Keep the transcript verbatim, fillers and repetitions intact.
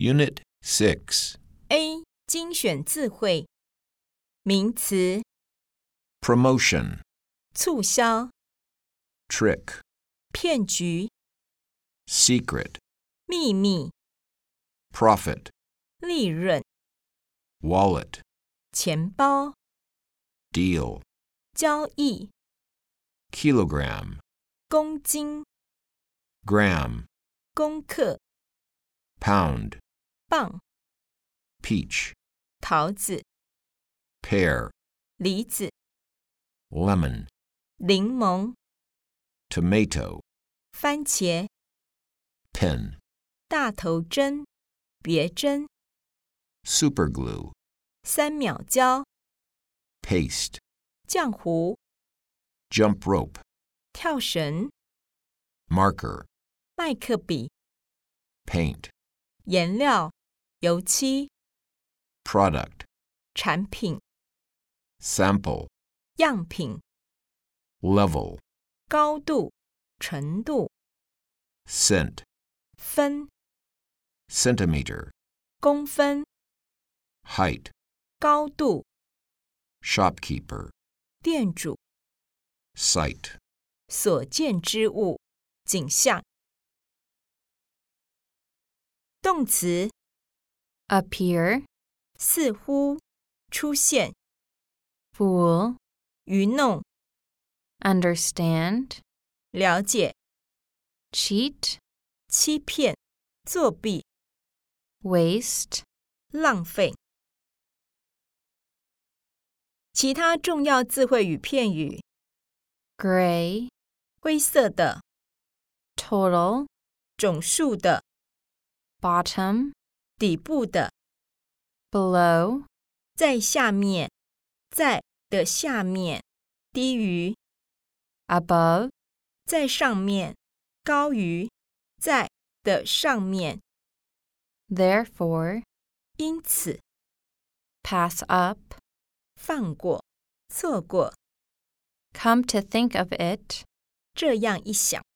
Unit six. A. 精选字汇。名词 Promotion, 促销、 trick, 骗局、 secret, 秘密、 profit, 利润、 wallet, 钱包、 deal, 交易、 kilogram, 公斤、 gram, 公克、 pound, 磅、 peach, 桃子、 pear, 梨子、 lemon, 柠檬、 tomato, 番茄、 pin, 大头针、别针、 superglue, 三秒胶、 paste, 浆糊、 jump rope, 跳绳、 marker, 麦克笔、 paint, 颜料、油漆、 product, 产品、 sample, 样品、 level, 高度、程度、 cent, 分、 centimeter, 公分、 height, 高度、 shopkeeper, 店主、 sight. 所见之物、景象。动词 appear, 似乎、出现、 fool, 愚弄、 understand, 了解、 cheat, 欺骗、作弊、 waste, 浪费。其他重要字汇与片语 gray, 灰色的、 total, 总数的、 bottom, 底部的、 below, 在下面、在的下面、低于、 above, 在上面、高于、在的上面、 therefore, 因此、 pass up, 放过、错过、 come to think of it, 这样一想。